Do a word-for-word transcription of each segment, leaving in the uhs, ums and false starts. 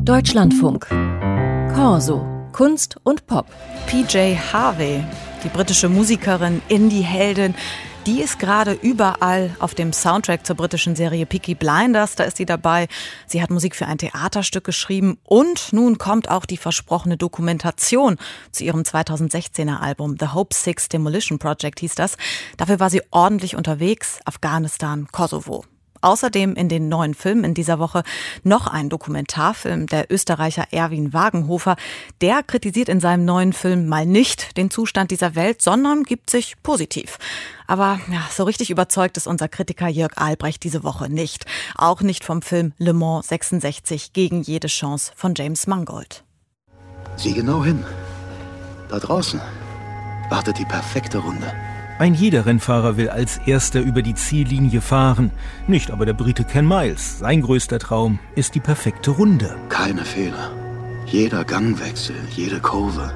Deutschlandfunk. Corso. Kunst und Pop. P J Harvey, die britische Musikerin, Indie-Heldin, die ist gerade überall auf dem Soundtrack zur britischen Serie Peaky Blinders. Da ist sie dabei. Sie hat Musik für ein Theaterstück geschrieben. Und nun kommt auch die versprochene Dokumentation zu ihrem zweitausendsechzehner Album. The Hope Six Demolition Project hieß das. Dafür war sie ordentlich unterwegs. Afghanistan, Kosovo. Außerdem in den neuen Filmen in dieser Woche noch ein Dokumentarfilm. Der Österreicher Erwin Wagenhofer, der kritisiert in seinem neuen Film mal nicht den Zustand dieser Welt, sondern gibt sich positiv. Aber ja, so richtig überzeugt ist unser Kritiker Jörg Albrecht diese Woche nicht. Auch nicht vom Film Le Mans sechsundsechzig gegen jede Chance von James Mangold. Sieh genau hin. Da draußen wartet die perfekte Runde. Ein jeder Rennfahrer will als Erster über die Ziellinie fahren. Nicht aber der Brite Ken Miles. Sein größter Traum ist die perfekte Runde. Keine Fehler. Jeder Gangwechsel, jede Kurve.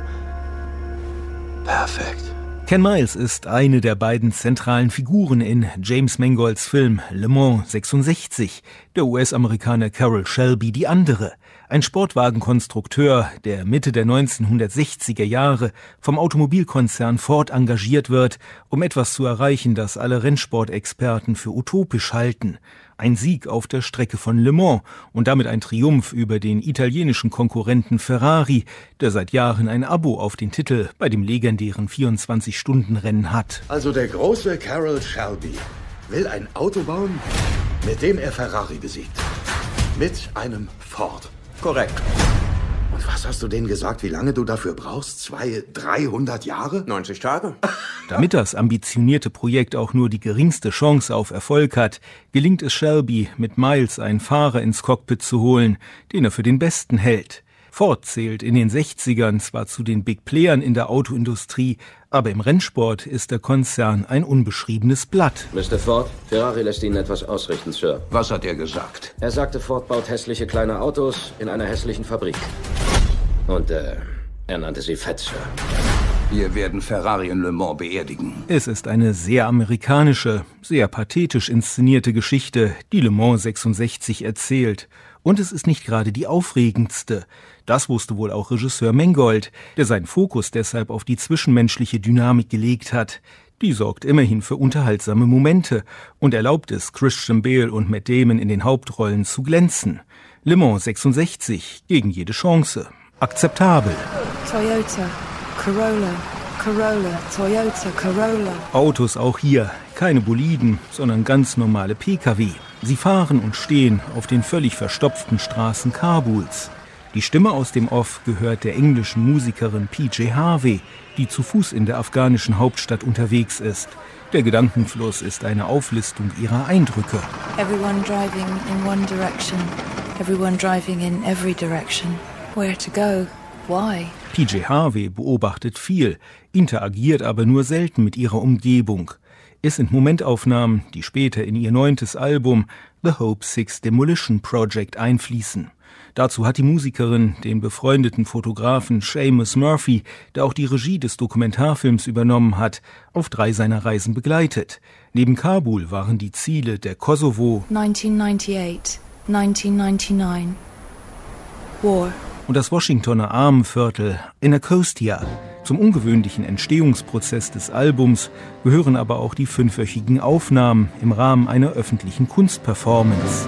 Perfekt. Ken Miles ist eine der beiden zentralen Figuren in James Mangolds Film Le Mans sechsundsechzig. Der U S-Amerikaner Carroll Shelby die andere. Ein Sportwagenkonstrukteur, der Mitte der neunzehnhundertsechziger Jahre vom Automobilkonzern Ford engagiert wird, um etwas zu erreichen, das alle Rennsportexperten für utopisch halten. Ein Sieg auf der Strecke von Le Mans und damit ein Triumph über den italienischen Konkurrenten Ferrari, der seit Jahren ein Abo auf den Titel bei dem legendären vierundzwanzig-Stunden-Rennen hat. Also der große Carroll Shelby will ein Auto bauen, mit dem er Ferrari besiegt. Mit einem Ford. Korrekt. Und was hast du denen gesagt, wie lange du dafür brauchst? Zwei, dreihundert Jahre? neunzig Tage. Damit das ambitionierte Projekt auch nur die geringste Chance auf Erfolg hat, gelingt es Shelby, mit Miles einen Fahrer ins Cockpit zu holen, den er für den Besten hält. Ford zählt in den sechzigern zwar zu den Big Playern in der Autoindustrie, aber im Rennsport ist der Konzern ein unbeschriebenes Blatt. Mister Ford, Ferrari lässt Ihnen etwas ausrichten, Sir. Was hat er gesagt? Er sagte, Ford baut hässliche kleine Autos in einer hässlichen Fabrik. Und äh, er nannte sie fett, Sir. Wir werden Ferrari in Le Mans beerdigen. Es ist eine sehr amerikanische, sehr pathetisch inszenierte Geschichte, die Le Mans sechsundsechzig erzählt. Und es ist nicht gerade die aufregendste. Das wusste wohl auch Regisseur Mangold, der seinen Fokus deshalb auf die zwischenmenschliche Dynamik gelegt hat. Die sorgt immerhin für unterhaltsame Momente und erlaubt es Christian Bale und Matt Damon in den Hauptrollen zu glänzen. Le Mans sechsundsechzig gegen jede Chance. Akzeptabel. Toyota, Corolla, Corolla, Toyota, Corolla. Autos auch hier, keine Boliden, sondern ganz normale P K W. Sie fahren und stehen auf den völlig verstopften Straßen Kabuls. Die Stimme aus dem Off gehört der englischen Musikerin P J Harvey, die zu Fuß in der afghanischen Hauptstadt unterwegs ist. Der Gedankenfluss ist eine Auflistung ihrer Eindrücke. Everyone driving in one direction, everyone driving in every direction. Where to go? Why? P J Harvey beobachtet viel, interagiert aber nur selten mit ihrer Umgebung. Es sind Momentaufnahmen, die später in ihr neuntes Album The Hope Six Demolition Project einfließen. Dazu hat die Musikerin den befreundeten Fotografen Seamus Murphy, der auch die Regie des Dokumentarfilms übernommen hat, auf drei seiner Reisen begleitet. Neben Kabul waren die Ziele der Kosovo neunzehnhundertneunundachtzig, neunzehnhundertneunundneunzig. War. Und das Washingtoner Armenviertel Anacostia. Zum ungewöhnlichen Entstehungsprozess des Albums gehören aber auch die fünfwöchigen Aufnahmen im Rahmen einer öffentlichen Kunstperformance.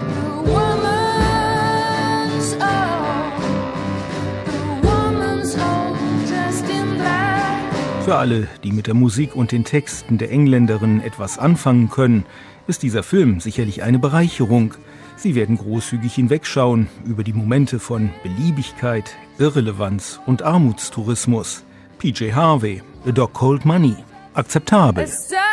Für alle, die mit der Musik und den Texten der Engländerin etwas anfangen können, ist dieser Film sicherlich eine Bereicherung. Sie werden großzügig hinwegschauen über die Momente von Beliebigkeit, Irrelevanz und Armutstourismus. P J Harvey, A Dog Called Money. Akzeptabel.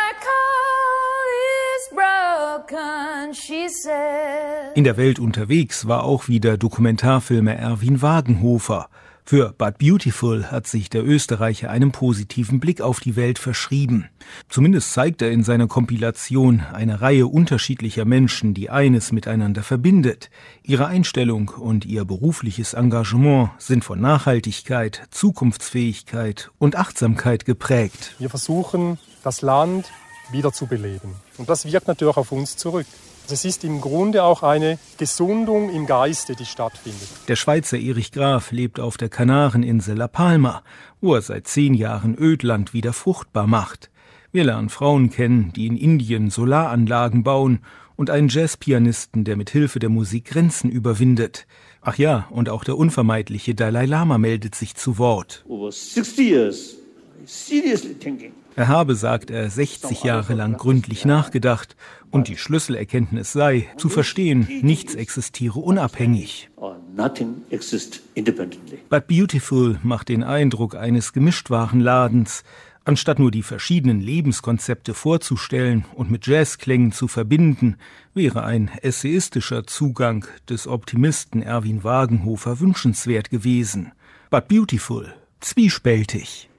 In der Welt unterwegs war auch wieder Dokumentarfilmer Erwin Wagenhofer. Für But Beautiful hat sich der Österreicher einen positiven Blick auf die Welt verschrieben. Zumindest zeigt er in seiner Kompilation eine Reihe unterschiedlicher Menschen, die eines miteinander verbindet. Ihre Einstellung und ihr berufliches Engagement sind von Nachhaltigkeit, Zukunftsfähigkeit und Achtsamkeit geprägt. Wir versuchen, das Land wieder zu beleben. Und das wirkt natürlich auf uns zurück. Es ist im Grunde auch eine Gesundung im Geiste, die stattfindet. Der Schweizer Erich Graf lebt auf der Kanareninsel La Palma, wo er seit zehn Jahren Ödland wieder fruchtbar macht. Wir lernen Frauen kennen, die in Indien Solaranlagen bauen, und einen Jazzpianisten, der mit Hilfe der Musik Grenzen überwindet. Ach ja, und auch der unvermeidliche Dalai Lama meldet sich zu Wort. Er habe, sagt er, sechzig Jahre lang gründlich nachgedacht und die Schlüsselerkenntnis sei, zu verstehen, nichts existiere unabhängig. But Beautiful macht den Eindruck eines Gemischtwarenladens. Anstatt nur die verschiedenen Lebenskonzepte vorzustellen und mit Jazzklängen zu verbinden, wäre ein essayistischer Zugang des Optimisten Erwin Wagenhofer wünschenswert gewesen. But Beautiful, zwiespältig.